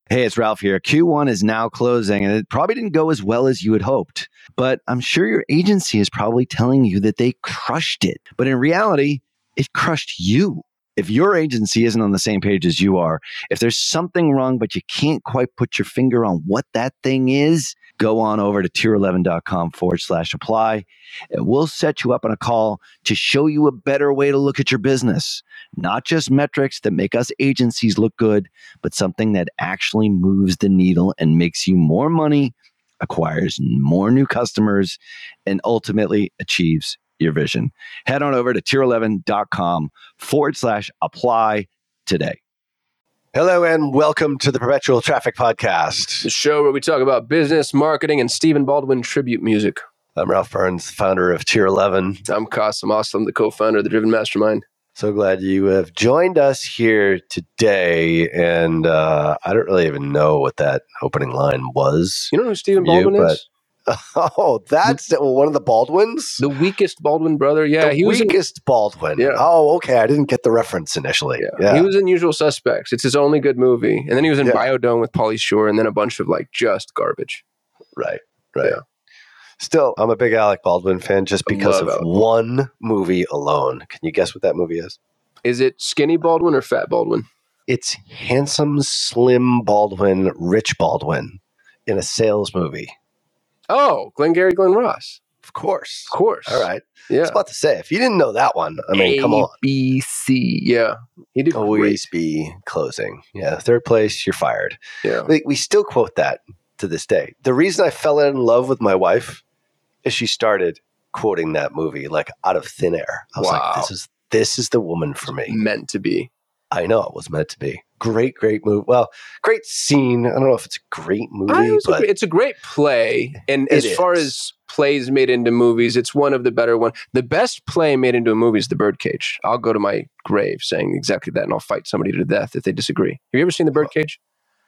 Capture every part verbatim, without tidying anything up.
Hey, it's Ralph here. Q one is now closing, and it probably didn't go as well as you had hoped. But I'm sure your agency is probably telling you that they crushed it. But in reality, it crushed you. If your agency isn't on the same page as you are, if there's something wrong, but you can't quite put your finger on what that thing is, go on over to tier eleven dot com forward slash apply, and we'll set you up on a call to show you a better way to look at your business. Not just metrics that make us agencies look good, but something that actually moves the needle and makes you more money, acquires more new customers, and ultimately achieves your vision. Head on over to tier eleven dot com forward slash apply today. Hello and welcome to the Perpetual Traffic Podcast, the show where we talk about business, marketing, and Stephen Baldwin tribute music. I'm Ralph Burns, founder of Tier eleven. I'm Qasim Aslam, the co-founder of the Driven Mastermind. So glad you have joined us here today. And uh, I don't really even know what that opening line was. You know who Stephen Baldwin you, is? Oh, that's the, one of the Baldwins? The weakest Baldwin brother. Yeah, the he was weakest in, Baldwin. Yeah. Oh, okay. I didn't get the reference initially. Yeah. yeah. He was in Usual Suspects. It's his only good movie. And then he was in yeah. Biodome with Pauly Shore, and then a bunch of like just garbage. Right, right. Yeah. Still, I'm a big Alec Baldwin fan just because of Alec. one movie alone. Can you guess what that movie is? Is it Skinny Baldwin or Fat Baldwin? It's Handsome, Slim Baldwin, Rich Baldwin in a sales movie. Oh, Glengarry Glen Ross. Of course. Of course. All right. Yeah. I was about to say, if you didn't know that one, I mean, A, come on. B, C. Yeah. He did always great. Be closing. Yeah. Third place, you're fired. Yeah. We, we still quote that to this day. The reason I fell in love with my wife is she started quoting that movie like out of thin air. I was wow. like, this is this is the woman for me. Meant to be. I know it was meant to be. Great, great movie. Well, great scene. I don't know if it's a great movie, but a, it's a great play. And as far as plays made into movies, it's one of the better ones. The best play made into a movie is The Birdcage. I'll go to my grave saying exactly that, and I'll fight somebody to death if they disagree. Have you ever seen The Birdcage?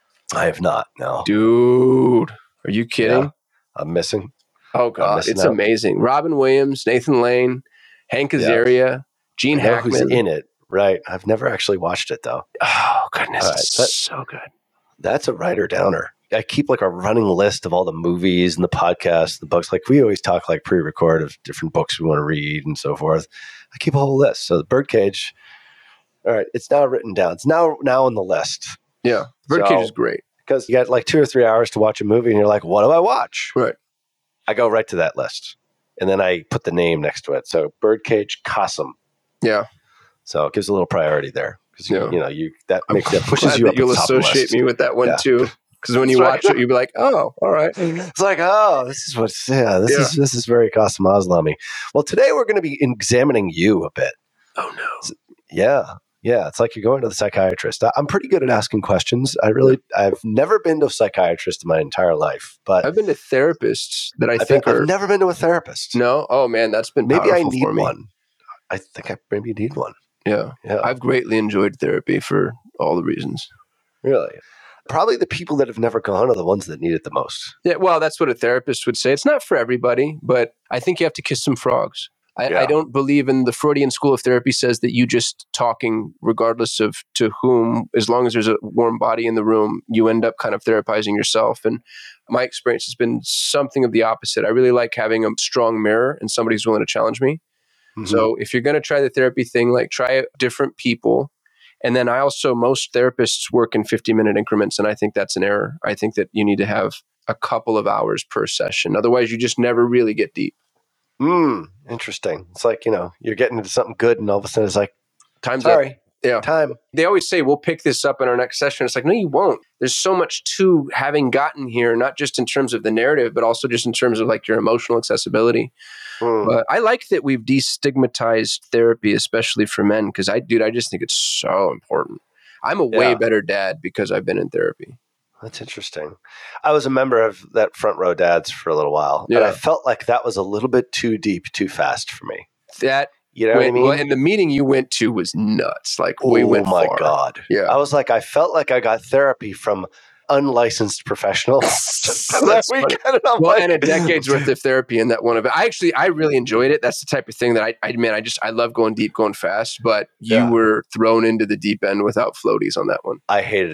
I have not. No, dude, are you kidding? Yeah, I'm missing. Oh God, it's out. Amazing. Robin Williams, Nathan Lane, Hank Azaria, yeah. Gene I know Hackman. Who's in it? Right. I've never actually watched it though. Oh goodness, right, it's that, so good. That's a writer downer. I keep like a running list of all the movies and the podcasts, the books. Like we always talk like pre-record of different books we want to read and so forth. I keep a whole list. So the Birdcage. All right, it's now written down. It's now now on the list. Yeah, Birdcage so, is great because you got like two or three hours to watch a movie, and you're like, "What do I watch?" Right. I go right to that list, and then I put the name next to it. So Birdcage Qasim. Yeah. So it gives a little priority there because yeah. you, you know you that makes that pushes you that up. You'll the top associate list. me with that one yeah. too. Because when you That's watch right. it, you'll be like, "Oh, all right." It's like, "Oh, this is what's yeah, this yeah. is this is very Qasim Aslami." Well, today we're going to be examining you a bit. Oh no. Yeah. Yeah, it's like you're going to the psychiatrist. I'm pretty good at asking questions. I really, I've never been to a psychiatrist in my entire life, but I've been to therapists that I I've think been, are. I've never been to a therapist. No, oh man, that's been maybe I powerful need for me. one. I think I maybe need one. Yeah, yeah. I've greatly enjoyed therapy for all the reasons. Really, probably the people that have never gone are the ones that need it the most. Yeah, well, that's what a therapist would say. It's not for everybody, but I think you have to kiss some frogs. I, yeah. I don't believe in the Freudian school of therapy says that you just talking regardless of to whom, as long as there's a warm body in the room, you end up kind of therapizing yourself. And my experience has been something of the opposite. I really like having a strong mirror and somebody who's willing to challenge me. Mm-hmm. So if you're going to try the therapy thing, like try different people. And then I also, most therapists work in fifty minute increments. And I think that's an error. I think that you need to have a couple of hours per session. Otherwise you just never really get deep. Hmm. Interesting. It's like, you know, you're getting into something good and all of a sudden it's like, time's sorry. up. Yeah. Time. They always say, we'll pick this up in our next session. It's like, no, you won't. There's so much to having gotten here, not just in terms of the narrative, but also just in terms of like your emotional accessibility. Mm. But I like that we've destigmatized therapy, especially for men, because I, dude, I just think it's so important. I'm a yeah. way better dad because I've been in therapy. That's interesting. I was a member of that Front Row Dads for a little while, yeah. and I felt like that was a little bit too deep, too fast for me. That you know went, what I mean? Well, and the meeting you went to was nuts. Like oh we went my far. God! Yeah, I was like, I felt like I got therapy from unlicensed professionals. that weekend, well, like, and a decade's worth of therapy in that one of it. I actually, I really enjoyed it. That's the type of thing that I, I mean, I just, I love going deep, going fast. But you yeah. were thrown into the deep end without floaties on that one. I hated it.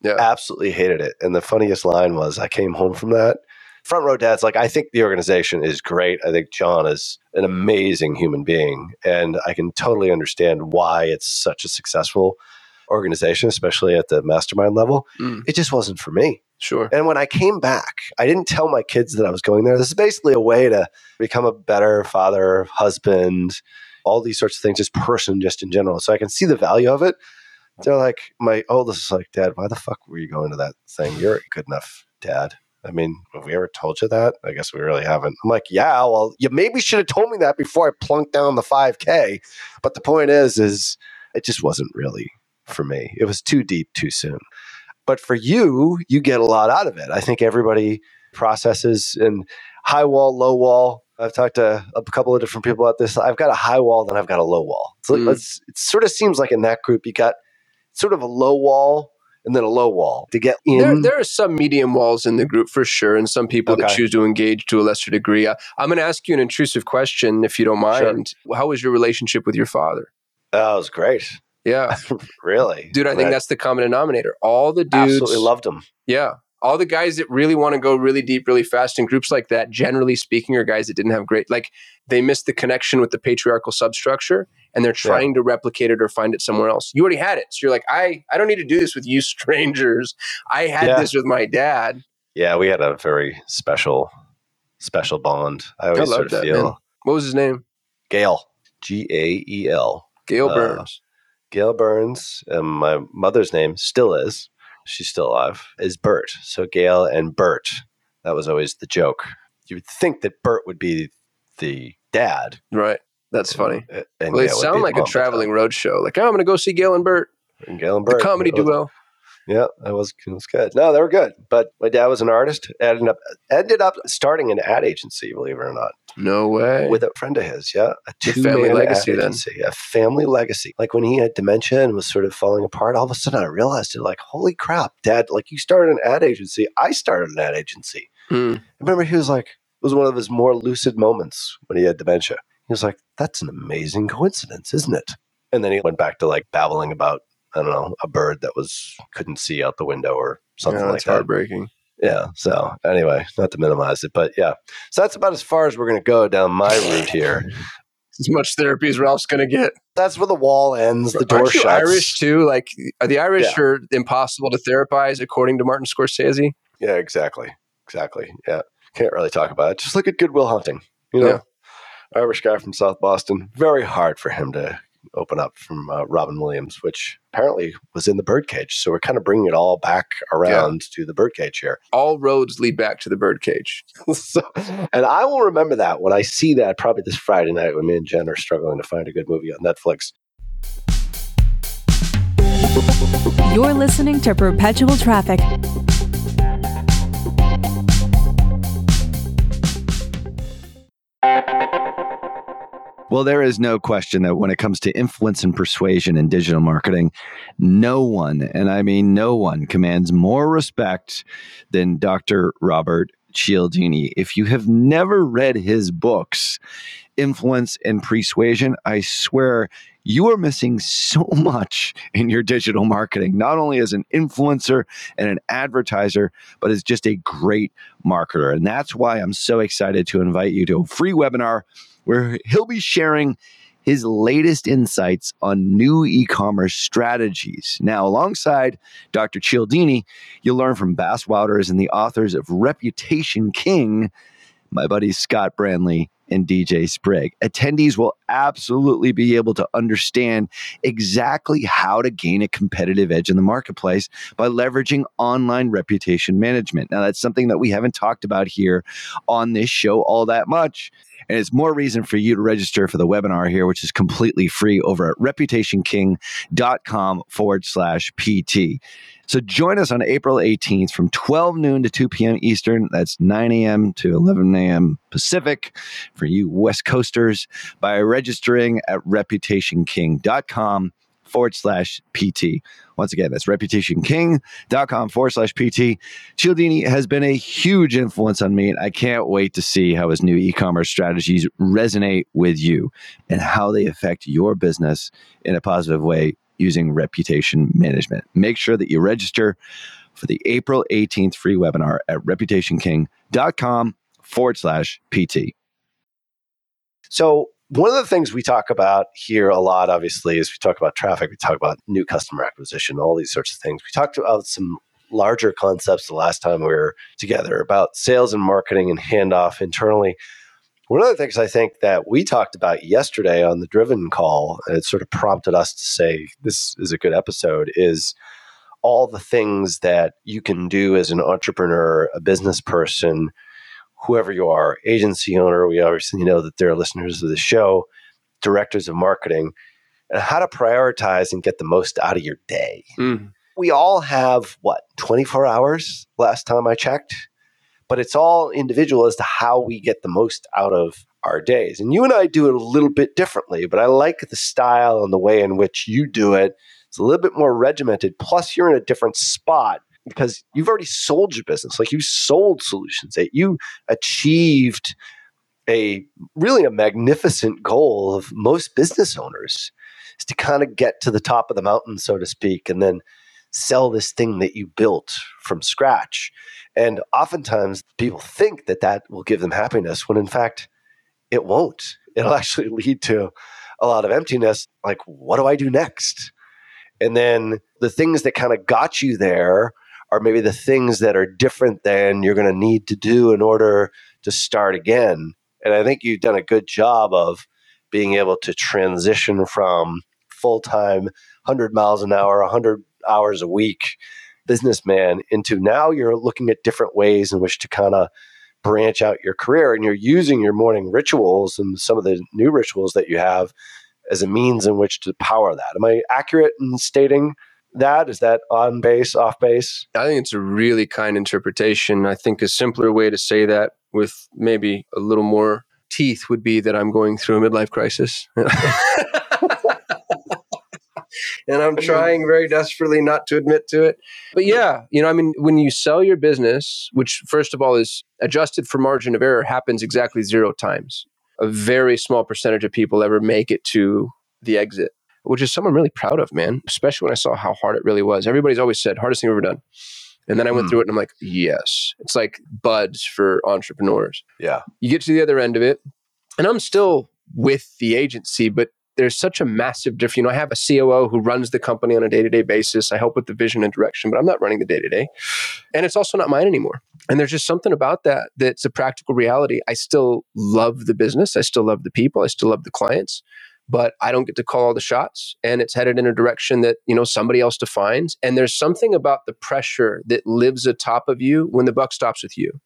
Yeah. Absolutely hated it. And the funniest line was, I came home from that. Front Row Dad's like, I think the organization is great. I think John is an amazing human being. And I can totally understand why it's such a successful organization, especially at the mastermind level. Mm. It just wasn't for me. Sure. And when I came back, I didn't tell my kids that I was going there. This is basically a way to become a better father, husband, all these sorts of things, just person, just in general. So I can see the value of it. They're like, my oldest is like, Dad, why the fuck were you going to that thing? You're a good enough dad. I mean, have we ever told you that? I guess we really haven't. I'm like, yeah, well, you maybe should have told me that before I plunked down the five K. But the point is, is it just wasn't really for me. It was too deep too soon. But for you, you get a lot out of it. I think everybody processes in high wall, low wall. I've talked to a couple of different people about this. I've got a high wall, then I've got a low wall. So mm. it's, it sort of seems like in that group, you got sort of a low wall and then a low wall to get in. There, there are some medium walls in the group for sure, and some people okay. that choose to engage to a lesser degree. I, I'm going to ask you an intrusive question, if you don't mind. Sure. How was your relationship with your father? Oh, it was great. Yeah. Really? Dude, I think right. that's the common denominator. All the dudes. Absolutely loved him. Yeah. All the guys that really want to go really deep, really fast in groups like that, generally speaking, are guys that didn't have great, like they missed the connection with the patriarchal substructure and they're trying yeah. to replicate it or find it somewhere else. You already had it. So you're like, I, I don't need to do this with you strangers. I had yeah. this with my dad. Yeah, we had a very special, special bond. I always I sort of that, feel. Man. What was his name? Gail. G A E L. Gail Burns. Uh, Gail Burns. And my mother's name still is. She's still alive, is Bert. So Gail and Bert, that was always the joke. You would think that Bert would be the dad. Right. That's and, funny. And well, they sound like a traveling road show. Like, oh, I'm going to go see Gail and Bert. And Gail and Bert. The comedy was, duo. Yeah, that was, it was good. No, they were good. But my dad was an artist. Ended up, ended up starting an ad agency, believe it or not. No way. With a friend of his, yeah. A two-family legacy ad then. Agency, a family legacy. Like when he had dementia and was sort of falling apart, all of a sudden I realized it, like, holy crap, Dad, like you started an ad agency. I started an ad agency. Hmm. I remember he was like, it was one of his more lucid moments when he had dementia. He was like, that's an amazing coincidence, isn't it? And then he went back to like babbling about, I don't know, a bird that was couldn't see out the window or something yeah, like that. Heartbreaking. Yeah. So anyway, not to minimize it, but yeah. So that's about as far as we're going to go down my route here. As much therapy as Ralph's going to get. That's where the wall ends. The door Aren't you shuts. Irish too? Like, are the Irish yeah. are impossible to therapize, according to Martin Scorsese? Yeah, exactly. Exactly. Yeah. Can't really talk about it. Just look at Good Will Hunting. You know, yeah. Irish guy from South Boston. Very hard for him to open up from uh, Robin Williams, which apparently was in the Birdcage. So we're kind of bringing it all back around yeah. to the Birdcage here. All roads lead back to the Birdcage. so, and I will remember that when I see that probably this Friday night when me and Jen are struggling to find a good movie on Netflix. You're listening to Perpetual Traffic. Well, there is no question that when it comes to influence and persuasion in digital marketing, no one, and I mean no one, commands more respect than Doctor Robert Cialdini. If you have never read his books, Influence and Persuasion, I swear you are missing so much in your digital marketing, not only as an influencer and an advertiser, but as just a great marketer. And that's why I'm so excited to invite you to a free webinar where he'll be sharing his latest insights on new e-commerce strategies. Now, alongside Doctor Cialdini, you'll learn from Bass Wouters and the authors of Reputation King, my buddies Scott Branley and D J Sprigg. Attendees will absolutely be able to understand exactly how to gain a competitive edge in the marketplace by leveraging online reputation management. Now, that's something that we haven't talked about here on this show all that much. And it's more reason for you to register for the webinar here, which is completely free over at reputationking.com forward slash PT. So join us on April eighteenth from twelve noon to two p.m. Eastern. That's nine a.m. to eleven a.m. Pacific for you West Coasters by registering at reputationking.com forward slash PT. Once again, that's reputationking.com forward slash PT. Cialdini has been a huge influence on me, and I can't wait to see how his new e-commerce strategies resonate with you and how they affect your business in a positive way using reputation management. Make sure that you register for the April eighteenth free webinar at reputationking.com forward slash PT. So one of the things we talk about here a lot, obviously, is we talk about traffic, we talk about new customer acquisition, all these sorts of things. We talked about some larger concepts the last time we were together about sales and marketing and handoff internally. One of the things I think that we talked about yesterday on the Driven call, and it sort of prompted us to say this is a good episode, is all the things that you can do as an entrepreneur, a business person, whoever you are, agency owner. We obviously know that there are listeners of the show, directors of marketing, and how to prioritize and get the most out of your day. Mm. We all have, what, twenty-four hours last time I checked? But it's all individual as to how we get the most out of our days. And you and I do it a little bit differently, but I like the style and the way in which you do it. It's a little bit more regimented. Plus, you're in a different spot because you've already sold your business. Like, you sold Solutions eight. You achieved a really a magnificent goal of most business owners, is to kind of get to the top of the mountain, so to speak, and then sell this thing that you built from scratch. And oftentimes people think that that will give them happiness when in fact it won't. It'll actually lead to a lot of emptiness. Like, what do I do next? And then the things that kind of got you there are maybe the things that are different than you're going to need to do in order to start again. And I think you've done a good job of being able to transition from full-time, one hundred miles an hour, one hundred hours a week businessman into now you're looking at different ways in which to kind of branch out your career, and you're using your morning rituals and some of the new rituals that you have as a means in which to power that. Am I accurate in stating that? Is that on base, off base? I think it's a really kind interpretation. I think a simpler way to say that with maybe a little more teeth would be that I'm going through a midlife crisis. And I'm trying very desperately not to admit to it. But yeah, you know, I mean, when you sell your business, which first of all is adjusted for margin of error, happens exactly zero times. A very small percentage of people ever make it to the exit, which is something I'm really proud of, man, especially when I saw how hard it really was. Everybody's always said, hardest thing I've ever done. And then I went mm. through it and I'm like, yes. It's like buds for entrepreneurs. Yeah. You get to the other end of it, and I'm still with the agency, but there's such a massive difference. You know, I have a C O O who runs the company on a day-to-day basis. I help with the vision and direction, but I'm not running the day-to-day. And it's also not mine anymore. And there's just something about that that's a practical reality. I still love the business. I still love the people. I still love the clients, but I don't get to call all the shots. And it's headed in a direction that, you know, somebody else defines. And there's something about the pressure that lives atop of you when the buck stops with you.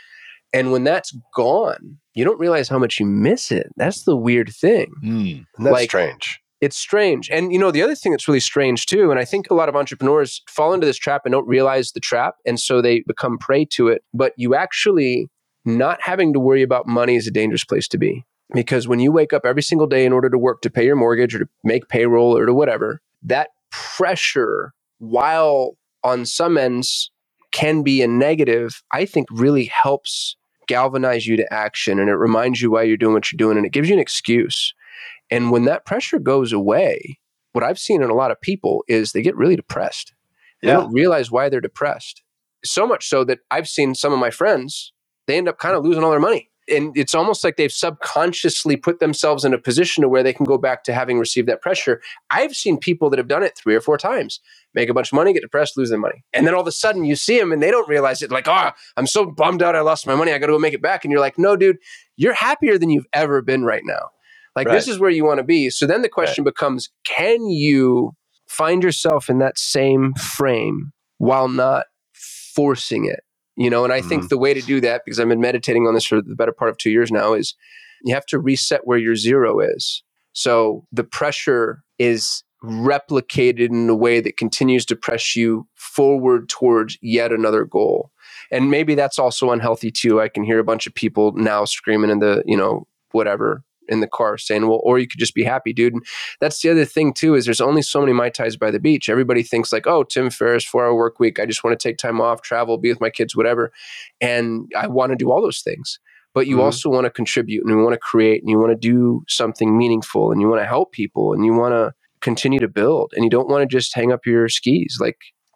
And when that's gone, you don't realize how much you miss it. That's the weird thing. Mm, and that's like, strange. It's strange. And, you know, the other thing that's really strange too, and I think a lot of entrepreneurs fall into this trap and don't realize the trap, and so they become prey to it. But you actually, not having to worry about money is a dangerous place to be. Because when you wake up every single day in order to work to pay your mortgage or to make payroll or to whatever, that pressure, while on some ends can be a negative, I think really helps galvanize you to action, and it reminds you why you're doing what you're doing, and it gives you an excuse. And when that pressure goes away, what I've seen in a lot of people is they get really depressed. They yeah. don't realize why they're depressed. So much so that I've seen some of my friends, they end up kind of losing all their money. And it's almost like they've subconsciously put themselves in a position to where they can go back to having received that pressure. I've seen people that have done it three or four times, make a bunch of money, get depressed, lose their money. And then all of a sudden you see them and they don't realize it. Like, oh, I'm so bummed out I lost my money. I got to go make it back. And you're like, no, dude, you're happier than you've ever been right now. Like, right. This is where you want to be. So then the question right. becomes, can you find yourself in that same frame while not forcing it? You know, and I mm-hmm. think the way to do that, because I've been meditating on this for the better part of two years now, is you have to reset where your zero is. So the pressure is replicated in a way that continues to press you forward towards yet another goal. And maybe that's also unhealthy too. I can hear a bunch of people now screaming in the, you know, whatever, in the car saying, well, or you could just be happy, dude. And that's the other thing too, is there's only so many Mai Tais by the beach. Everybody thinks like, oh, Tim Ferriss, four hour work week. I just want to take time off, travel, be with my kids, whatever. And I want to do all those things. But you mm-hmm. also want to contribute, and you want to create, and you want to do something meaningful, and you want to help people, and you want to continue to build, and you don't want to just hang up your skis. Like,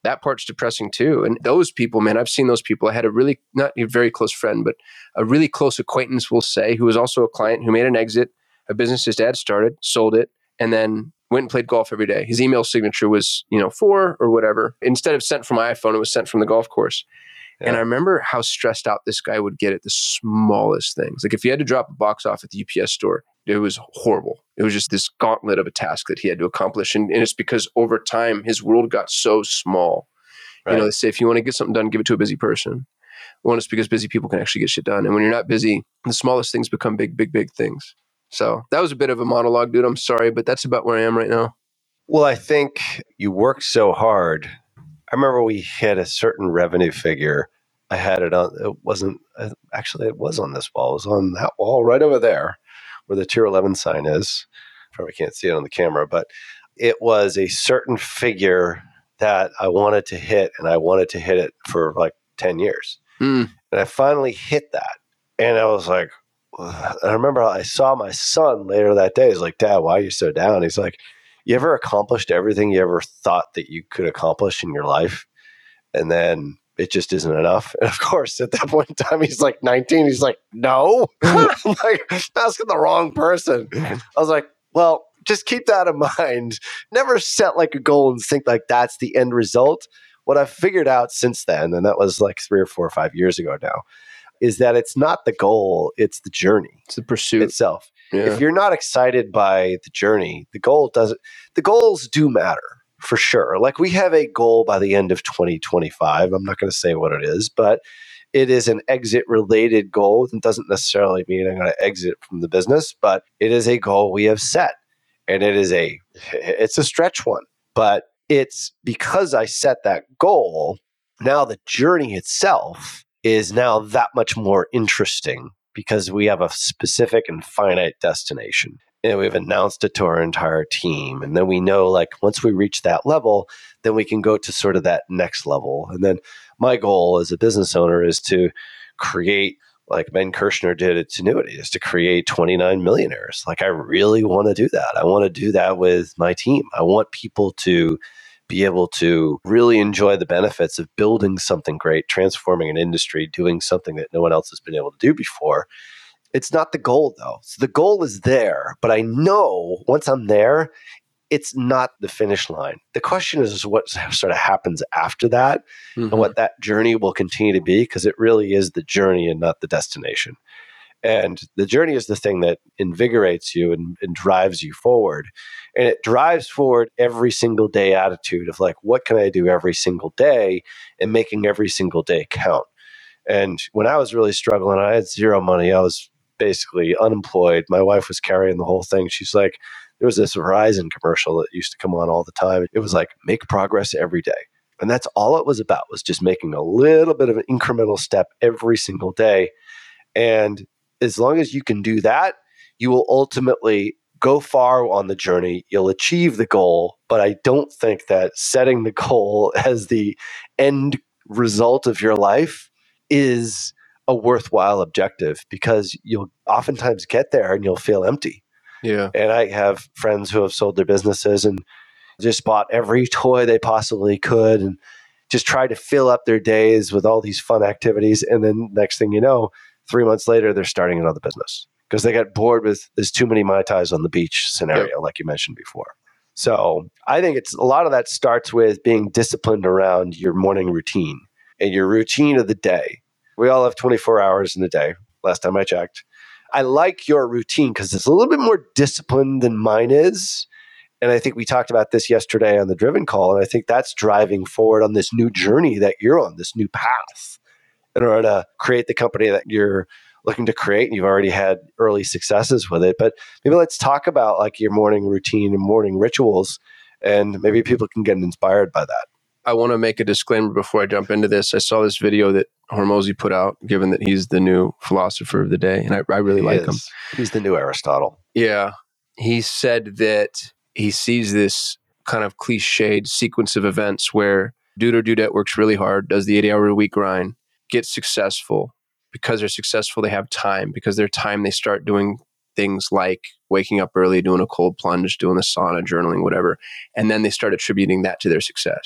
that part's depressing too. And those people, man, I've seen those people. I had a really, not a very close friend, but a really close acquaintance, we'll say, who was also a client who made an exit, a business his dad started, sold it, and then went and played golf every day. His email signature was, you know, for or whatever. Instead of sent from my iPhone, it was sent from the golf course. Yeah. And I remember how stressed out this guy would get at the smallest things. Like if he had to drop a box off at the U P S store, it was horrible. It was just this gauntlet of a task that he had to accomplish. And, and it's because over time, his world got so small. Right. You know, they say, if you want to get something done, give it to a busy person. One, it's because busy people can actually get shit done. And when you're not busy, the smallest things become big, big, big things. So that was a bit of a monologue, dude. I'm sorry, but that's about where I am right now. Well, I think you worked so hard. I remember we hit a certain revenue figure. I had it on, it wasn't, actually it was on this wall. It was on that wall right over there where the tier eleven sign is. Probably can't see it on the camera, but it was a certain figure that I wanted to hit, and I wanted to hit it for like ten years. Mm. And I finally hit that. And I was like, ugh. I remember I saw my son later that day. He's like, Dad, why are you so down? He's like, you ever accomplished everything you ever thought that you could accomplish in your life? And then it just isn't enough. And of course, at that point in time, he's like nineteen. He's like, no. I'm like, asking the wrong person. I was like, well, just keep that in mind. Never set like a goal and think like that's the end result. What I've figured out since then, and that was like three or four or five years ago now, is that it's not the goal, it's the journey. It's the pursuit itself. Yeah. If you're not excited by the journey, the goal doesn't, the goals do matter for sure. Like we have a goal by the end of twenty twenty-five. I'm not going to say what it is, but it is an exit related goal. It doesn't necessarily mean I'm going to exit from the business, but it is a goal we have set. And it is a, it's a stretch one, but it's because I set that goal. Now the journey itself is now that much more interesting because we have a specific and finite destination. And we've announced it to our entire team. And then we know like once we reach that level, then we can go to sort of that next level. And then my goal as a business owner is to create, like Ben Kirshner did at Tenuity, is to create twenty-nine millionaires. Like I really want to do that. I want to do that with my team. I want people to be able to really enjoy the benefits of building something great, transforming an industry, doing something that no one else has been able to do before. It's not the goal though. So the goal is there, but I know once I'm there, it's not the finish line. The question is what sort of happens after that mm-hmm. and what that journey will continue to be, because it really is the journey and not the destination. And the journey is the thing that invigorates you and, and drives you forward. And it drives forward every single day attitude of like, what can I do every single day and making every single day count. And when I was really struggling, I had zero money. I was basically unemployed. My wife was carrying the whole thing. She's like, there was this Verizon commercial that used to come on all the time. It was like, make progress every day. And that's all it was about, was just making a little bit of an incremental step every single day. And as long as you can do that, you will ultimately go far on the journey. You'll achieve the goal. But I don't think that setting the goal as the end result of your life is a worthwhile objective, because you'll oftentimes get there and you'll feel empty. Yeah. And I have friends who have sold their businesses and just bought every toy they possibly could and just tried to fill up their days with all these fun activities. And then next thing you know, three months later, they're starting another business because they got bored with there's too many Mai Tais on the beach scenario, yep. like you mentioned before. So I think it's a lot of that starts with being disciplined around your morning routine and your routine of the day. We all have twenty-four hours in a day, last time I checked. I like your routine because it's a little bit more disciplined than mine is. And I think we talked about this yesterday on the Driven call. And I think that's driving forward on this new journey that you're on, this new path in order to create the company that you're looking to create. And you've already had early successes with it. But maybe let's talk about like your morning routine and morning rituals. And maybe people can get inspired by that. I want to make a disclaimer before I jump into this. I saw this video that Hormozi put out, given that he's the new philosopher of the day. And I, I really he like is. him. He's the new Aristotle. Yeah. He said that he sees this kind of cliched sequence of events where dude or dudette works really hard, does the eighty hour a week grind, gets successful. Because they're successful, they have time. Because they're time, they start doing things like waking up early, doing a cold plunge, doing the sauna, journaling, whatever. And then they start attributing that to their success.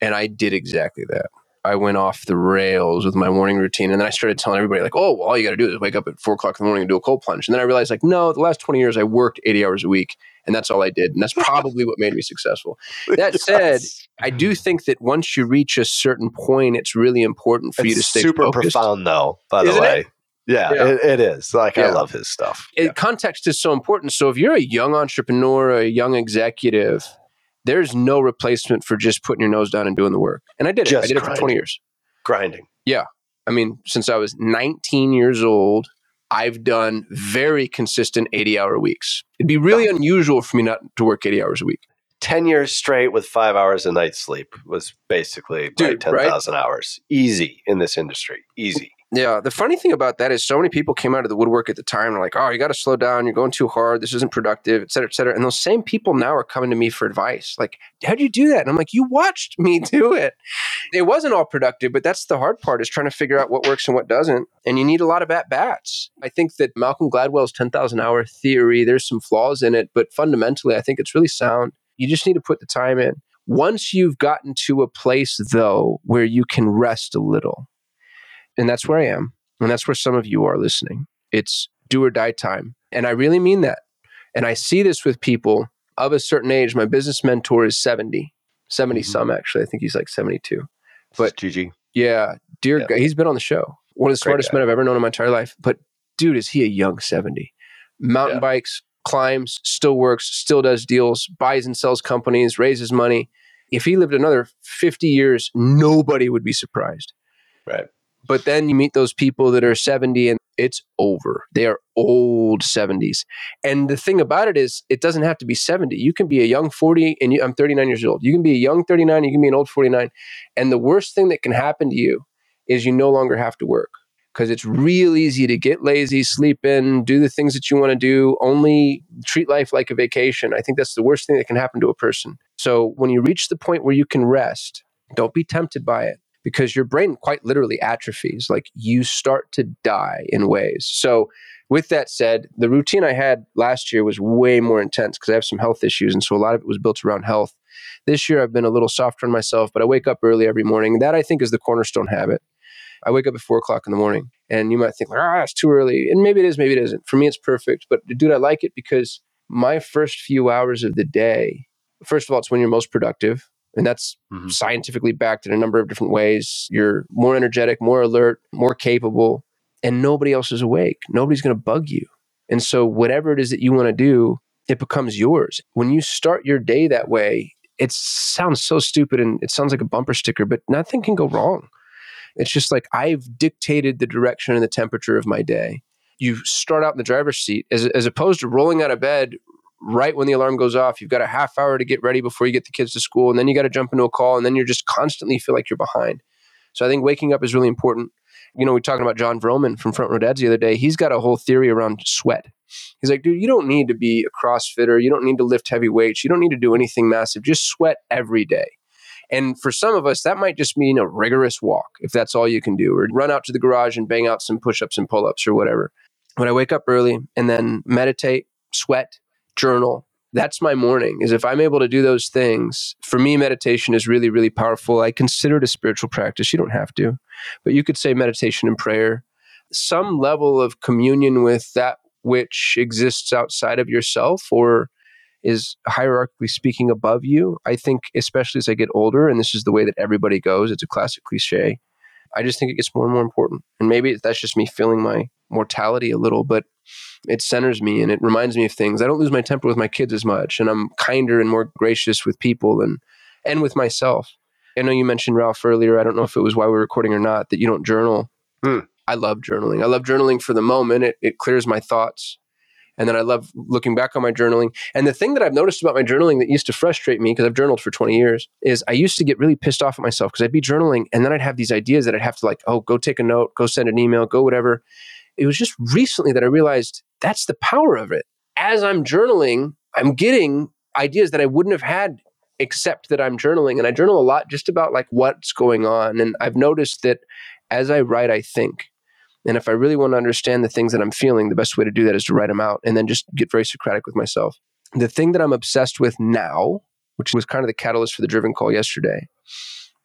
And I did exactly that. I went off the rails with my morning routine. And then I started telling everybody like, oh, well, all you got to do is wake up at four o'clock in the morning and do a cold plunge. And then I realized like, no, the last twenty years I worked eighty hours a week and that's all I did. And that's probably what made me successful. That yes. said, I do think that once you reach a certain point, it's really important for it's you to stay super focused. Profound though, by Isn't the way. It? Yeah, yeah. It, it is. Like, yeah. I love his stuff. It, yeah. Context is so important. So if you're a young entrepreneur, or a young executive, there's no replacement for just putting your nose down and doing the work. And I did just it. I did grinding. it for twenty years. Grinding. Yeah. I mean, since I was nineteen years old, I've done very consistent eighty-hour weeks. It'd be really oh. unusual for me not to work eighty hours a week. ten years straight with five hours a night sleep was basically Dude, ten thousand right? hours. Easy in this industry. Easy. Yeah. The funny thing about that is so many people came out of the woodwork at the time. They're like, oh, you got to slow down. You're going too hard. This isn't productive, et cetera, et cetera. And those same people now are coming to me for advice. Like, how'd you do that? And I'm like, you watched me do it. It wasn't all productive, but that's the hard part is trying to figure out what works and what doesn't. And you need a lot of at-bats. I think that Malcolm Gladwell's ten thousand hour theory, there's some flaws in it, but fundamentally, I think it's really sound. You just need to put the time in. Once you've gotten to a place, though, where you can rest a little, and that's where I am, and that's where some of you are listening, it's do or die time. And I really mean that. And I see this with people of a certain age. My business mentor is seventy, seventy mm-hmm. some actually. I think he's like seventy-two. But Gigi. Yeah, dear yeah. guy, he's been on the show. One of the smartest men I've ever known in my entire life. But dude, is he a young seventy? Mountain yeah. bikes, climbs, still works, still does deals, buys and sells companies, raises money. If he lived another fifty years, nobody would be surprised. Right. But then you meet those people that are seventy and it's over. They are old seventies. And the thing about it is, it doesn't have to be seventy. You can be a young forty and you, I'm thirty-nine years old. You can be a young thirty-nine, you can be an old forty-nine. And the worst thing that can happen to you is you no longer have to work. Because it's real easy to get lazy, sleep in, do the things that you want to do, only treat life like a vacation. I think that's the worst thing that can happen to a person. So when you reach the point where you can rest, don't be tempted by it because your brain quite literally atrophies. Like you start to die in ways. So with that said, the routine I had last year was way more intense because I have some health issues. And so a lot of it was built around health. This year I've been a little softer on myself, but I wake up early every morning. That I think is the cornerstone habit. I wake up at four o'clock in the morning and you might think, ah, it's too early. And maybe it is, maybe it isn't. For me, it's perfect. But dude, I like it because my first few hours of the day, first of all, it's when you're most productive. And that's mm-hmm. scientifically backed in a number of different ways. You're more energetic, more alert, more capable, and nobody else is awake. Nobody's going to bug you. And so whatever it is that you want to do, it becomes yours. When you start your day that way, it sounds so stupid and it sounds like a bumper sticker, but nothing can go wrong. It's just like I've dictated the direction and the temperature of my day. You start out in the driver's seat as, as opposed to rolling out of bed right when the alarm goes off. You've got a half hour to get ready before you get the kids to school. And then you got to jump into a call and then you're just constantly feel like you're behind. So I think waking up is really important. You know, we were talking about John Vroman from Front Row Dads the other day. He's got a whole theory around sweat. He's like, dude, you don't need to be a CrossFitter. You don't need to lift heavy weights. You don't need to do anything massive. Just sweat every day. And for some of us, that might just mean a rigorous walk, if that's all you can do, or run out to the garage and bang out some push-ups and pull-ups or whatever. When I wake up early and then meditate, sweat, journal, that's my morning. Is if I'm able to do those things, for me, meditation is really, really powerful. I consider it a spiritual practice. You don't have to, but you could say meditation and prayer, some level of communion with that which exists outside of yourself or is hierarchically speaking above you. I think, especially as I get older, and this is the way that everybody goes, it's a classic cliche, I just think it gets more and more important. And maybe that's just me feeling my mortality a little, but it centers me and it reminds me of things. I don't lose my temper with my kids as much, and I'm kinder and more gracious with people and, and with myself. I know you mentioned, Ralph, earlier, I don't know if it was while we were recording or not, that you don't journal. Hmm. I love journaling. I love journaling for the moment. It, it clears my thoughts. And then I love looking back on my journaling. And the thing that I've noticed about my journaling that used to frustrate me, because I've journaled for twenty years, is I used to get really pissed off at myself because I'd be journaling and then I'd have these ideas that I'd have to like, oh, go take a note, go send an email, go whatever. It was just recently that I realized that's the power of it. As I'm journaling, I'm getting ideas that I wouldn't have had except that I'm journaling. And I journal a lot just about like what's going on. And I've noticed that as I write, I think. And if I really want to understand the things that I'm feeling, the best way to do that is to write them out and then just get very Socratic with myself. The thing that I'm obsessed with now, which was kind of the catalyst for the Driven call yesterday,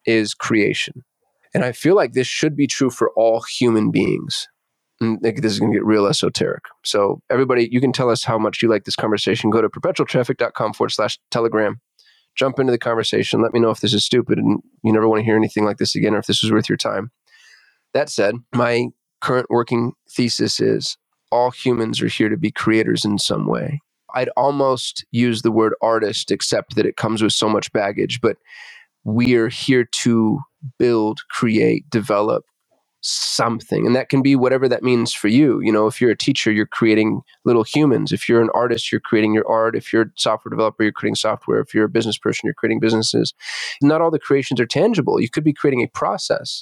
is creation. And I feel like this should be true for all human beings. And this is going to get real esoteric. So everybody, you can tell us how much you like this conversation. Go to perpetualtraffic.com forward slash telegram. Jump into the conversation. Let me know if this is stupid and you never want to hear anything like this again, or if this is worth your time. That said, my current working thesis is all humans are here to be creators in some way. I'd almost use the word artist, except that it comes with so much baggage, but we are here to build, create, develop something. And that can be whatever that means for you. You know, if you're a teacher, you're creating little humans. If you're an artist, you're creating your art. If you're a software developer, you're creating software. If you're a business person, you're creating businesses. Not all the creations are tangible. You could be creating a process,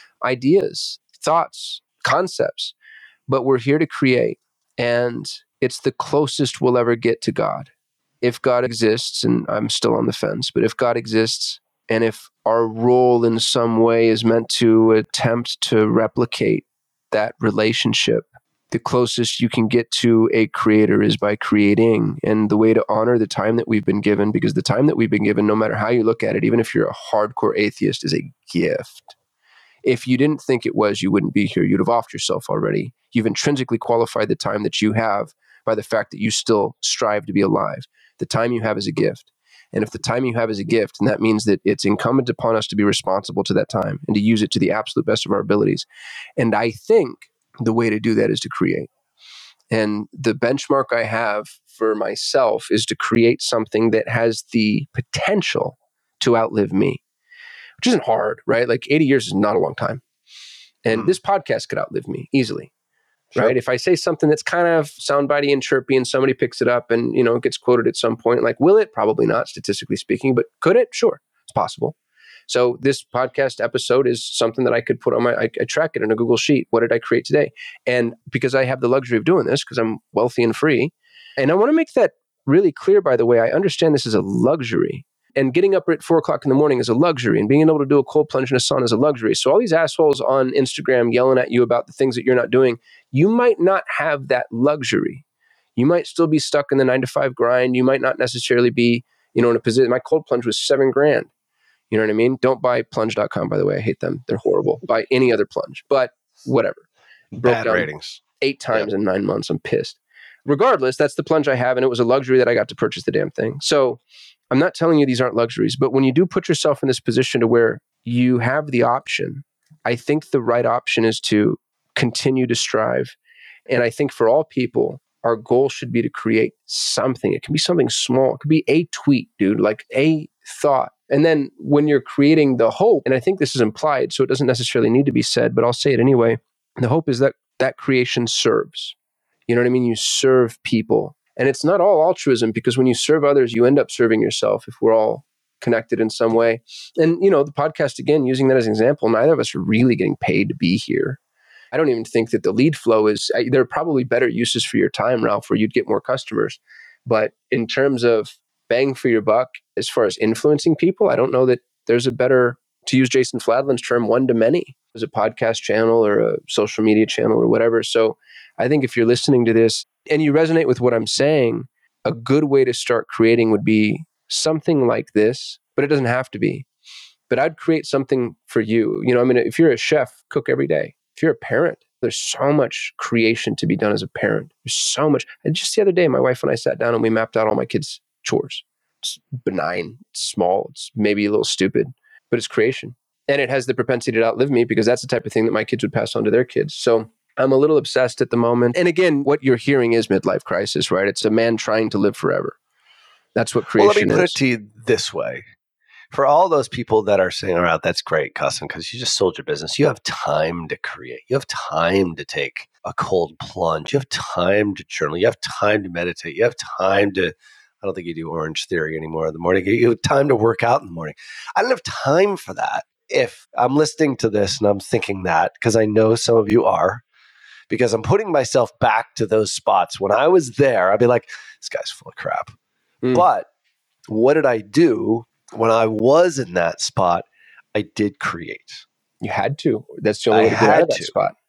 ideas, thoughts, concepts, but we're here to create. And it's the closest we'll ever get to God. If God exists, and I'm still on the fence, but if God exists, and if our role in some way is meant to attempt to replicate that relationship, the closest you can get to a creator is by creating. And the way to honor the time that we've been given, because the time that we've been given, no matter how you look at it, even if you're a hardcore atheist, is a gift. If you didn't think it was, you wouldn't be here. You'd have offed yourself already. You've intrinsically qualified the time that you have by the fact that you still strive to be alive. The time you have is a gift. And if the time you have is a gift, then that means that it's incumbent upon us to be responsible to that time and to use it to the absolute best of our abilities. And I think the way to do that is to create. And the benchmark I have for myself is to create something that has the potential to outlive me, which isn't hard, right? Like eighty years is not a long time. And mm. this podcast could outlive me easily. Sure. Right? If I say something that's kind of soundbitey and chirpy and somebody picks it up and, you know, it gets quoted at some point, like, will it? Probably not, statistically speaking, but could it? Sure. It's possible. So this podcast episode is something that I could put on my, I, I track it in a Google Sheet. What did I create today? And because I have the luxury of doing this, because I'm wealthy and free, and I want to make that really clear, by the way, I understand this is a luxury. And getting up at four o'clock in the morning is a luxury, and being able to do a cold plunge in a sauna is a luxury. So all these assholes on Instagram yelling at you about the things that you're not doing, you might not have that luxury. You might still be stuck in the nine to five grind. You might not necessarily be, you know, in a position. My cold plunge was seven grand. You know what I mean? Don't buy plunge dot com, by the way. I hate them. They're horrible. Buy any other plunge, but whatever. Broke Bad down ratings. Eight times yeah. in nine months. I'm pissed. Regardless, that's the plunge I have, and it was a luxury that I got to purchase the damn thing. So I'm not telling you these aren't luxuries, but when you do put yourself in this position to where you have the option, I think the right option is to continue to strive. And I think for all people, our goal should be to create something. It can be something small. It could be a tweet, dude, like a thought. And then when you're creating the hope, and I think this is implied, so it doesn't necessarily need to be said, but I'll say it anyway. The hope is that that creation serves. You know what I mean? You serve people. And it's not all altruism, because when you serve others, you end up serving yourself if we're all connected in some way. And, you know, the podcast, again, using that as an example, neither of us are really getting paid to be here. I don't even think that the lead flow is, there are probably better uses for your time, Ralph, where you'd get more customers. But in terms of bang for your buck, as far as influencing people, I don't know that there's a better, to use Jason Fladlin's term, one to many. There's a podcast channel or a social media channel or whatever. So I think if you're listening to this and you resonate with what I'm saying, a good way to start creating would be something like this, but it doesn't have to be. But I'd create something for you. You know, I mean, if you're a chef, cook every day. If you're a parent, there's so much creation to be done as a parent. There's so much. And just the other day, my wife and I sat down and we mapped out all my kids' chores. It's benign, it's small, it's maybe a little stupid, but it's creation. And it has the propensity to outlive me, because that's the type of thing that my kids would pass on to their kids. So I'm a little obsessed at the moment. And again, what you're hearing is midlife crisis, right? It's a man trying to live forever. That's what creation is. Well, let me put is. it to you this way. For all those people that are saying, all right, that's great, Cussin, because you just sold your business. You have time to create. You have time to take a cold plunge. You have time to journal. You have time to meditate. You have time to, I don't think you do Orange Theory anymore in the morning. You have time to work out in the morning. I don't have time for that. If I'm listening to this and I'm thinking that, because I know some of you are, because I'm putting myself back to those spots. When I was there, I'd be like, this guy's full of crap. Mm. But what did I do when I was in that spot? I did create. You had to. That's the only way to get out of that spot.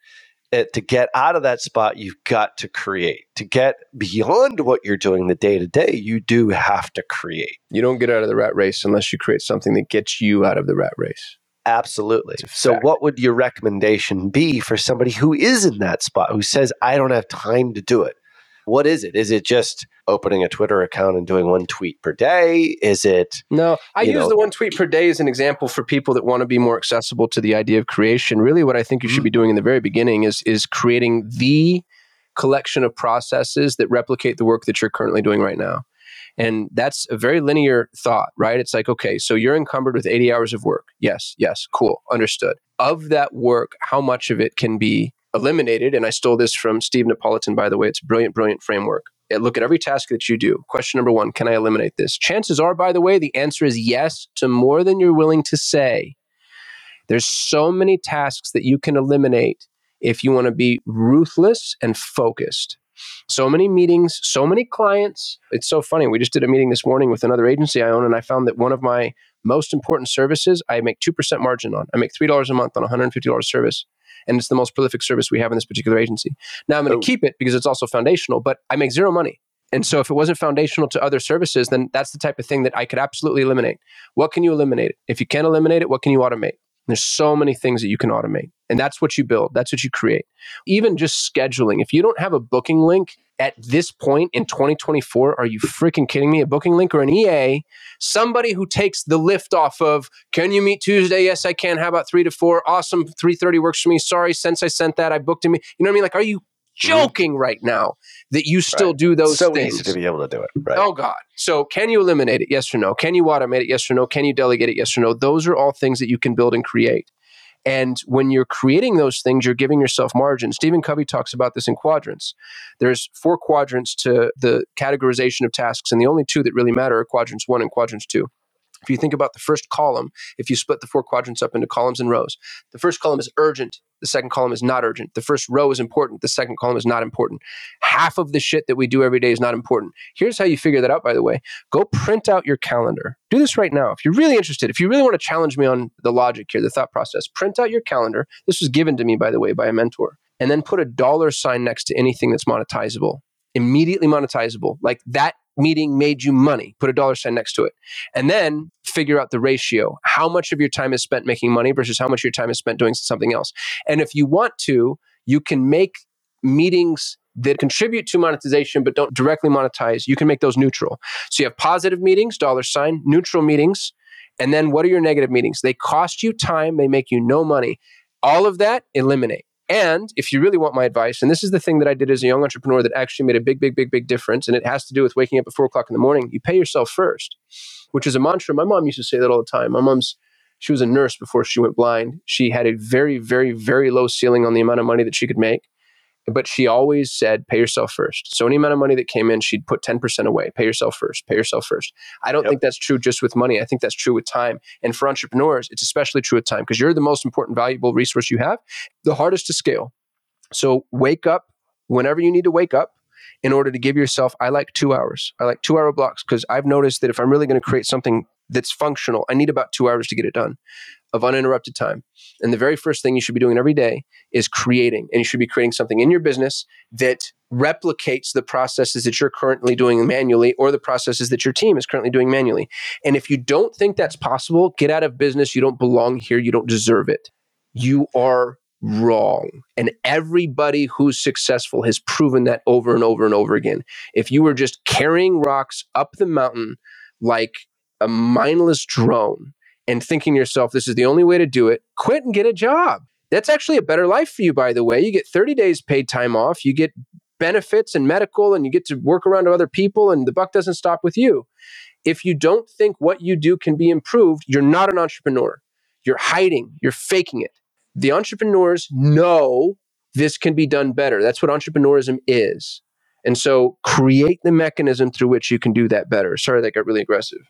It, to get out of that spot, you've got to create. To get beyond what you're doing the day to day, you do have to create. You don't get out of the rat race unless you create something that gets you out of the rat race. Absolutely. So what would your recommendation be for somebody who is in that spot, who says, I don't have time to do it? What is it? Is it just opening a Twitter account and doing one tweet per day? Is it? No, I use know, the one tweet per day as an example for people that want to be more accessible to the idea of creation. Really, what I think you should be doing in the very beginning is, is creating the collection of processes that replicate the work that you're currently doing right now. And that's a very linear thought, right? It's like, okay, so you're encumbered with eighty hours of work. Yes, yes, cool, understood. Of that work, how much of it can be eliminated? And I stole this from Steve Napolitan, by the way. It's a brilliant, brilliant framework. Look at every task that you do. Question number one, can I eliminate this? Chances are, by the way, the answer is yes to more than you're willing to say. There's so many tasks that you can eliminate if you want to be ruthless and focused. So many meetings, so many clients. It's so funny. We just did a meeting this morning with another agency I own, and I found that one of my most important services, I make two percent margin on. I make three dollars a month on a one hundred fifty dollars service. And it's the most prolific service we have in this particular agency. Now I'm going to oh. keep it because it's also foundational, but I make zero money. And so if it wasn't foundational to other services, then that's the type of thing that I could absolutely eliminate. What can you eliminate? If you can't eliminate it, what can you automate? There's so many things that you can automate. And that's what you build. That's what you create. Even just scheduling. If you don't have a booking link at this point in twenty twenty-four, are you freaking kidding me? A booking link or an E A, somebody who takes the lift off of, can you meet Tuesday? Yes, I can. How about three to four? Awesome. three thirty works for me. Sorry, since I sent that, I booked him. You know what I mean? Like, are you joking right now that you still right. do those so things? So easy to be able to do it. Right. Oh, God. So can you eliminate it? Yes or no? Can you automate it? Yes or no? Can you delegate it? Yes or no? Those are all things that you can build and create. And when you're creating those things, you're giving yourself margin. Stephen Covey talks about this in quadrants. There's four quadrants to the categorization of tasks, and the only two that really matter are quadrants one and quadrants two. If you think about the first column, if you split the four quadrants up into columns and rows, the first column is urgent. The second column is not urgent. The first row is important. The second column is not important. Half of the shit that we do every day is not important. Here's how you figure that out, by the way. Go print out your calendar. Do this right now. If you're really interested, if you really want to challenge me on the logic here, the thought process, print out your calendar. This was given to me, by the way, by a mentor. And then put a dollar sign next to anything that's monetizable. Immediately monetizable. Like that meeting made you money. Put a dollar sign next to it. And then figure out the ratio. How much of your time is spent making money versus how much of your time is spent doing something else. And if you want to, you can make meetings that contribute to monetization but don't directly monetize. You can make those neutral. So you have positive meetings, dollar sign, neutral meetings. And then what are your negative meetings? They cost you time. They make you no money. All of that, eliminate. And if you really want my advice, and this is the thing that I did as a young entrepreneur that actually made a big, big, big, big difference, and it has to do with waking up at four o'clock in the morning, you pay yourself first, which is a mantra. My mom used to say that all the time. My mom's, she was a nurse before she went blind. She had a very, very, very low ceiling on the amount of money that she could make. But she always said, pay yourself first. So any amount of money that came in, she'd put ten percent away. Pay yourself first. Pay yourself first. I don't yep. think that's true just with money. I think that's true with time. And for entrepreneurs, it's especially true with time because you're the most important, valuable resource you have, the hardest to scale. So wake up whenever you need to wake up in order to give yourself, I like two hours. I like two hour blocks because I've noticed that if I'm really going to create something that's functional, I need about two hours to get it done of uninterrupted time. And the very first thing you should be doing every day is creating. And you should be creating something in your business that replicates the processes that you're currently doing manually or the processes that your team is currently doing manually. And if you don't think that's possible, get out of business. You don't belong here. You don't deserve it. You are wrong. And everybody who's successful has proven that over and over and over again. If you were just carrying rocks up the mountain like a mindless drone and thinking to yourself, this is the only way to do it, quit and get a job. That's actually a better life for you, by the way. You get thirty days paid time off, you get benefits and medical, and you get to work around to other people, and the buck doesn't stop with you. If you don't think what you do can be improved, you're not an entrepreneur. You're hiding, you're faking it. The entrepreneurs know this can be done better. That's what entrepreneurism is. And so create the mechanism through which you can do that better. Sorry, that got really aggressive.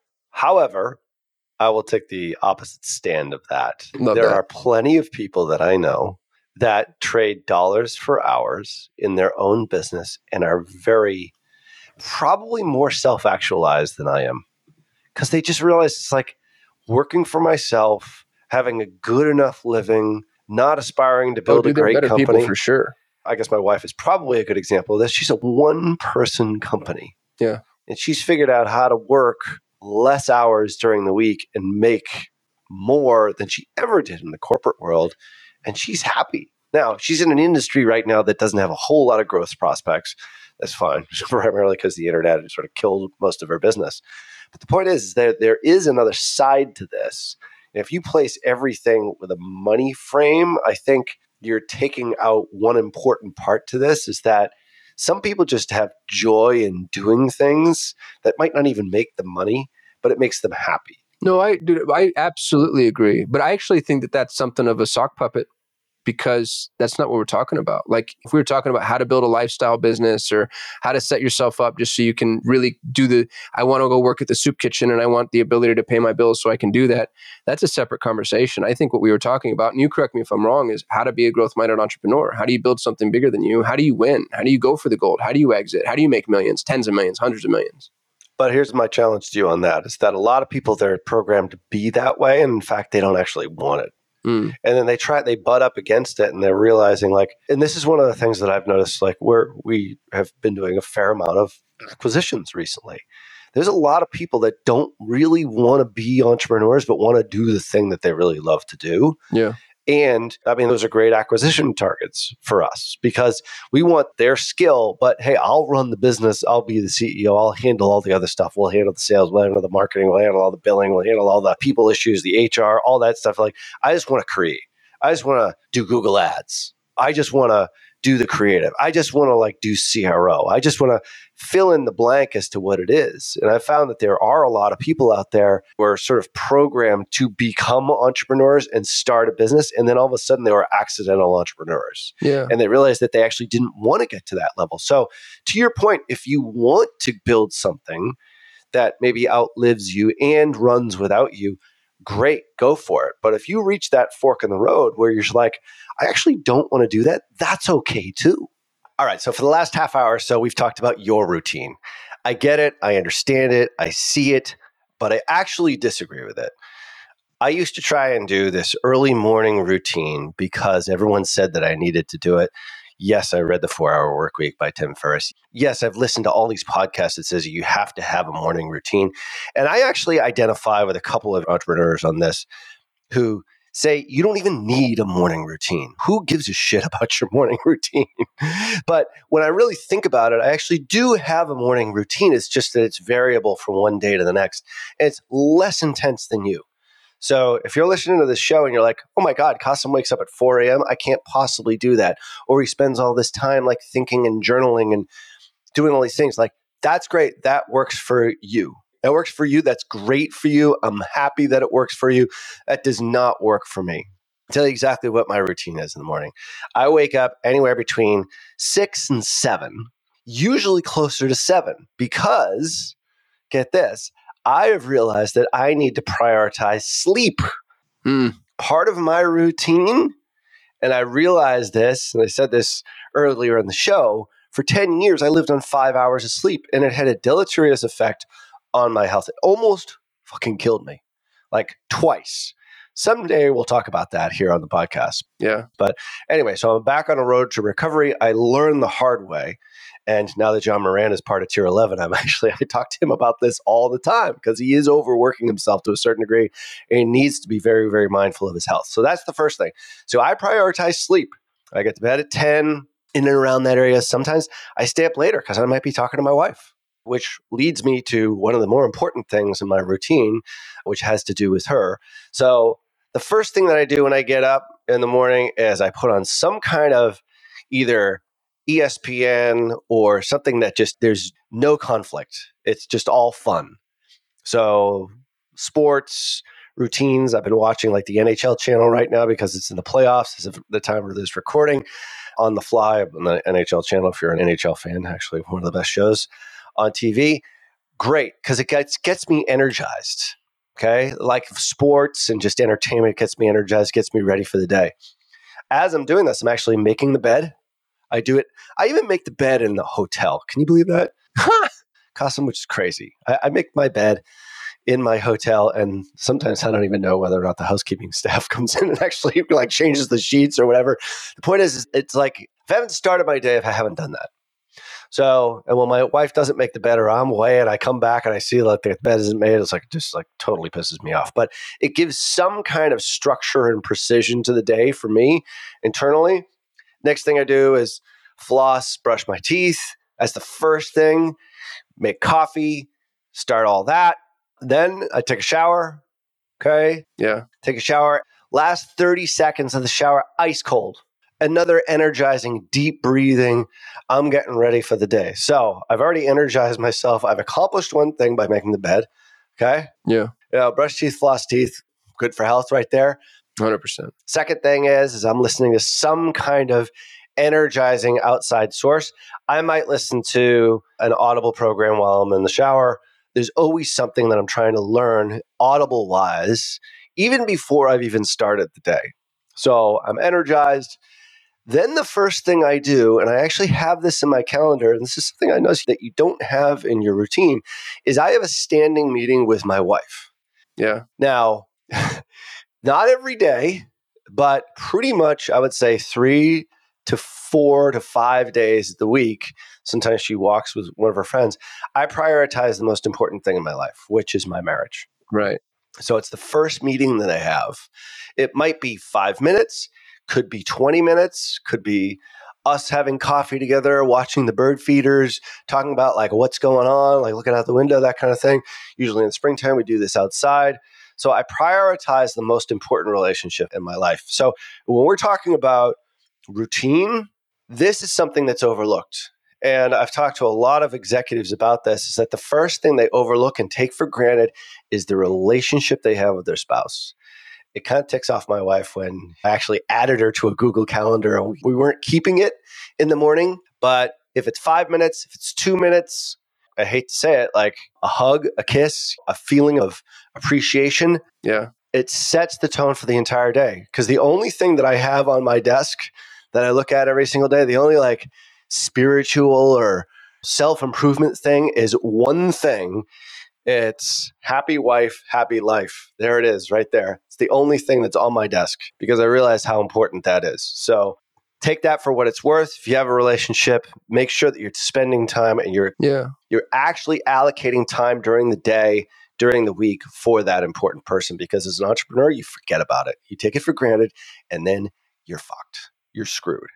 However, I will take the opposite stand of that. Love there that. are plenty of people that I know that trade dollars for hours in their own business and are very, probably more self-actualized than I am. Because they just realize it's like working for myself, having a good enough living, not aspiring to Oh, build a dude, they're great better company. people for sure. I guess my wife is probably a good example of this. She's a one-person company. Yeah. And she's figured out how to work less hours during the week and make more than she ever did in the corporate world. And she's happy. Now, she's in an industry right now that doesn't have a whole lot of growth prospects. That's fine, primarily because the internet sort of killed most of her business. But the point is, is that there is another side to this. And if you place everything with a money frame, I think you're taking out one important part to this, is that some people just have joy in doing things that might not even make them money, but it makes them happy. No, I dude, I absolutely agree. But I actually think that that's something of a sock puppet, because that's not what we're talking about. Like if we were talking about how to build a lifestyle business or how to set yourself up just so you can really do the, I want to go work at the soup kitchen and I want the ability to pay my bills so I can do that. That's a separate conversation. I think what we were talking about, and you correct me if I'm wrong, is how to be a growth-minded entrepreneur. How do you build something bigger than you? How do you win? How do you go for the gold? How do you exit? How do you make millions, tens of millions, hundreds of millions? But here's my challenge to you on that, is that a lot of people, they're programmed to be that way. And in fact, they don't actually want it. Mm. And then they try, they butt up against it, and they're realizing like, and this is one of the things that I've noticed, like where we have been doing a fair amount of acquisitions recently. There's a lot of people that don't really want to be entrepreneurs, but want to do the thing that they really love to do. Yeah. And I mean, those are great acquisition targets for us because we want their skill, but hey, I'll run the business. I'll be the C E O. I'll handle all the other stuff. We'll handle the sales. We'll handle the marketing. We'll handle all the billing. We'll handle all the people issues, the H R, all that stuff. Like, I just want to create. I just want to do Google Ads. I just want to do the creative. I just want to like do C R O. I just want to fill in the blank as to what it is. And I found that there are a lot of people out there who are sort of programmed to become entrepreneurs and start a business. And then all of a sudden they were accidental entrepreneurs. Yeah. And they realized that they actually didn't want to get to that level. So to your point, if you want to build something that maybe outlives you and runs without you, great, go for it. But if you reach that fork in the road where you're just like, I actually don't want to do that, that's okay too. All right. So for the last half hour or so, we've talked about your routine. I get it. I understand it. I see it, but I actually disagree with it. I used to try and do this early morning routine because everyone said that I needed to do it. Yes, I read The four-Hour Workweek by Tim Ferriss. Yes, I've listened to all these podcasts that says you have to have a morning routine. And I actually identify with a couple of entrepreneurs on this who say you don't even need a morning routine. Who gives a shit about your morning routine? But when I really think about it, I actually do have a morning routine. It's just that it's variable from one day to the next. And it's less intense than you. So if you're listening to this show and you're like, oh my God, Kasim wakes up at four a.m., I can't possibly do that. Or he spends all this time like thinking and journaling and doing all these things. Like, that's great. That works for you. That works for you. That's great for you. I'm happy that it works for you. That does not work for me. I'll tell you exactly what my routine is in the morning. I wake up anywhere between six and seven, usually closer to seven, because, get this, I have realized that I need to prioritize sleep. Mm. Part of my routine, and I realized this, and I said this earlier in the show, for ten years, I lived on five hours of sleep, and it had a deleterious effect on my health. It almost fucking killed me, like twice. Someday we'll talk about that here on the podcast. Yeah. But anyway, so I'm back on a road to recovery. I learned the hard way. And now that John Moran is part of Tier eleven, I'm actually, I talk to him about this all the time because he is overworking himself to a certain degree and he needs to be very, very mindful of his health. So that's the first thing. So I prioritize sleep. I get to bed at ten, in and around that area. Sometimes I stay up later because I might be talking to my wife, which leads me to one of the more important things in my routine, which has to do with her. So the first thing that I do when I get up in the morning is I put on some kind of either E S P N or something that just, there's no conflict. It's just all fun. So sports, routines. I've been watching like the N H L channel right now because it's in the playoffs. This is the time of this recording on the fly on the N H L channel. If you're an N H L fan, actually one of the best shows on T V. Great, because it gets, gets me energized. Okay. Like sports and just entertainment gets me energized, gets me ready for the day. As I'm doing this, I'm actually making the bed. I do it. I even make the bed in the hotel. Can you believe that? Kasim, which is crazy. I, I make my bed in my hotel. And sometimes I don't even know whether or not the housekeeping staff comes in and actually like changes the sheets or whatever. The point is, is it's like, if I haven't started my day, if I haven't done that. So, and when my wife doesn't make the bed or I'm away and I come back and I see like the bed isn't made, it's like, just like totally pisses me off. But it gives some kind of structure and precision to the day for me internally. Next thing I do is floss, brush my teeth. That's the first thing. Make coffee, start all that. Then I take a shower. Okay. Yeah. Take a shower. Last thirty seconds of the shower, ice cold. Another energizing, deep breathing. I'm getting ready for the day. So I've already energized myself. I've accomplished one thing by making the bed. Okay. Yeah. You know, brush teeth, floss teeth. Good for health right there. one hundred percent. Second thing is, is I'm listening to some kind of energizing outside source. I might listen to an Audible program while I'm in the shower. There's always something that I'm trying to learn Audible wise, even before I've even started the day. So I'm energized. Then the first thing I do, and I actually have this in my calendar, and this is something I noticed that you don't have in your routine, is I have a standing meeting with my wife. Yeah. Now, not every day, but pretty much I would say three to four to five days of the week. Sometimes she walks with one of her friends. I prioritize the most important thing in my life, which is my marriage. Right. So it's the first meeting that I have. It might be five minutes, could be twenty minutes, could be us having coffee together, watching the bird feeders, talking about like what's going on, like looking out the window, that kind of thing. Usually in the springtime, we do this outside. So I prioritize the most important relationship in my life. So when we're talking about routine, this is something that's overlooked. And I've talked to a lot of executives about this, is that the first thing they overlook and take for granted is the relationship they have with their spouse. It kind of ticks off my wife when I actually added her to a Google Calendar and we weren't keeping it in the morning. But if it's five minutes, if it's two minutes, I hate to say it, like a hug, a kiss, a feeling of appreciation. Yeah. It sets the tone for the entire day. Because the only thing that I have on my desk that I look at every single day, the only like spiritual or self-improvement thing is one thing. It's happy wife, happy life. There it is right there. It's the only thing that's on my desk because I realize how important that is. So take that for what it's worth. If you have a relationship, make sure that you're spending time and you're Yeah. you're actually allocating time during the day, during the week for that important person, because as an entrepreneur, you forget about it. You take it for granted and then you're fucked. You're screwed.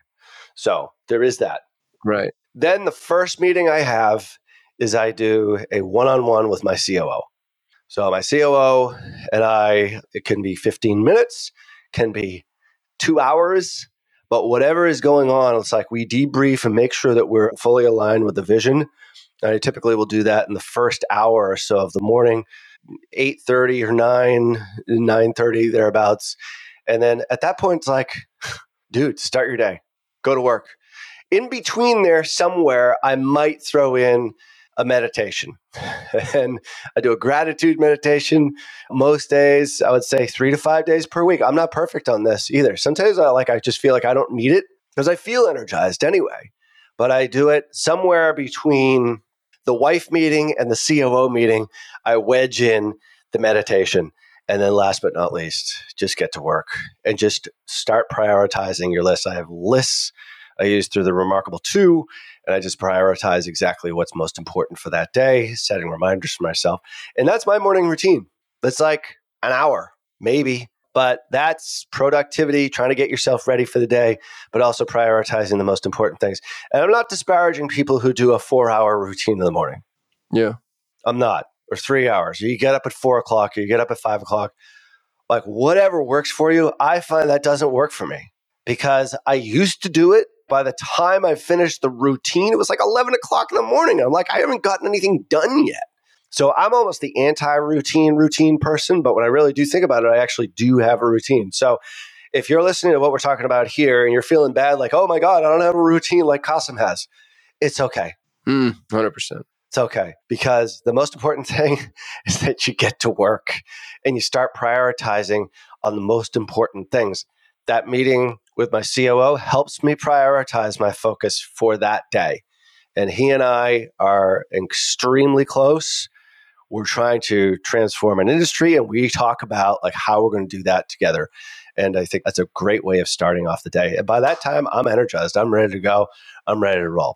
So there is that. Right. Then the first meeting I have is I do a one-on-one with my C O O. So my C O O and I, it can be fifteen minutes, can be two hours, but whatever is going on, it's like we debrief and make sure that we're fully aligned with the vision. And I typically will do that in the first hour or so of the morning, eight thirty or nine, nine thirty, thereabouts. And then at that point, it's like, dude, start your day. Go to work. In between there somewhere, I might throw in a meditation. And I do a gratitude meditation most days. I would say three to five days per week. I'm not perfect on this either. Sometimes I like I just feel like I don't need it because I feel energized anyway. But I do it somewhere between the wife meeting and the C O O meeting. I wedge in the meditation. And then last but not least, just get to work and just start prioritizing your list. I have lists I use through the Remarkable two, and I just prioritize exactly what's most important for that day, setting reminders for myself. And that's my morning routine. That's like an hour, maybe, but that's productivity, trying to get yourself ready for the day, but also prioritizing the most important things. And I'm not disparaging people who do a four-hour routine in the morning. Yeah. I'm not. Or three hours. Or you get up at four o'clock, or you get up at five o'clock. Like whatever works for you, I find that doesn't work for me because I used to do it. By the time I finished the routine, it was like eleven o'clock in the morning. I'm like, I haven't gotten anything done yet. So I'm almost the anti-routine routine person. But when I really do think about it, I actually do have a routine. So if you're listening to what we're talking about here and you're feeling bad, like, oh my God, I don't have a routine like Qasim has, it's okay. Mm, one hundred percent. It's okay. Because the most important thing is that you get to work and you start prioritizing on the most important things. That meeting with my C O O helps me prioritize my focus for that day. And he and I are extremely close. we're trying to transform an industry, and we talk about like how we're going to do that together. And I think that's a great way of starting off the day. And by that time, I'm energized. I'm ready to go. I'm ready to roll.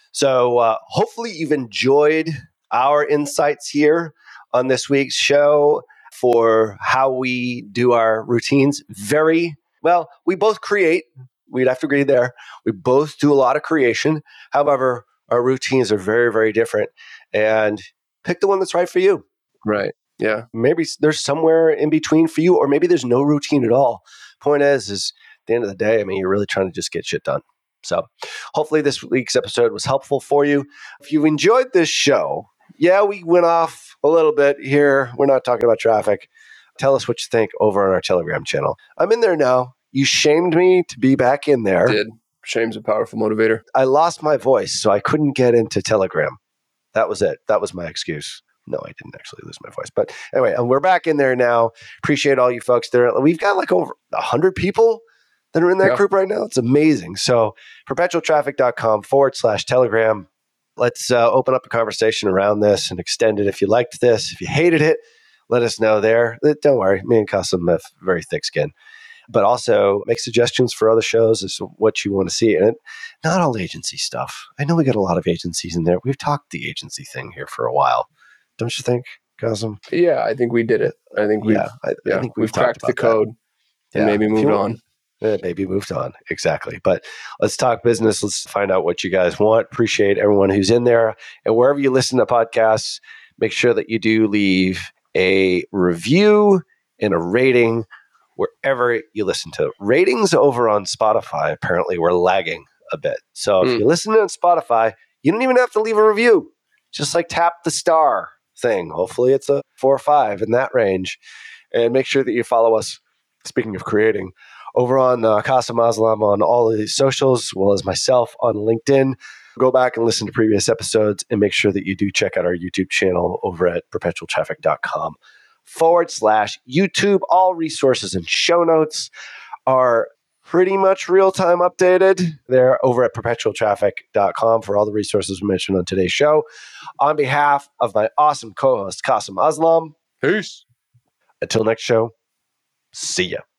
So uh, hopefully you've enjoyed our insights here on this week's show for how we do our routines. Very well, we both create. We'd have to agree there. We both do a lot of creation. However, our routines are very, very different. And pick the one that's right for you. Right. Yeah. Maybe there's somewhere in between for you, or maybe there's no routine at all. Point is, is at the end of the day, I mean, you're really trying to just get shit done. So hopefully this week's episode was helpful for you. If you enjoyed this show, yeah, we went off a little bit here. We're not talking about traffic. Tell us what you think over on our Telegram channel. I'm in there now. You shamed me to be back in there. I did. Shame's a powerful motivator. I lost my voice, so I couldn't get into Telegram. That was it. That was my excuse. No, I didn't actually lose my voice. But anyway, we're back in there now. Appreciate all you folks there. We've got like over one hundred people that are in that yeah. group right now. It's amazing. So perpetualtraffic.com forward slash Telegram. Let's uh, open up a conversation around this and extend it. If you liked this, if you hated it, let us know there. Don't worry. Me and Qasim have very thick skin. But also make suggestions for other shows as to what you want to see. And it, not all agency stuff. I know we got a lot of agencies in there. We've talked the agency thing here for a while. Don't you think, Qasim? Yeah, I think we did it. I think we've, yeah, I, yeah, I think we've, we've cracked the code that. and yeah. maybe moved on. Eh, maybe moved on. Exactly. But let's talk business. Let's find out what you guys want. Appreciate everyone who's in there. And wherever you listen to podcasts, make sure that you do leave a review and a rating wherever you listen to. Ratings over on Spotify, apparently, we're lagging a bit. So if mm. you listen on Spotify, you don't even have to leave a review. Just like tap the star thing. Hopefully it's a four or five in that range. And make sure that you follow us, speaking of creating, over on uh, Qasim Aslam on all of these socials, as well as myself on LinkedIn. Go back and listen to previous episodes and make sure that you do check out our YouTube channel over at perpetualtraffic.com forward slash YouTube. All resources and show notes are pretty much real-time updated. They're over at perpetualtraffic dot com for all the resources we mentioned on today's show. On behalf of my awesome co-host, Qasim Aslam. Peace. Until next show, see ya.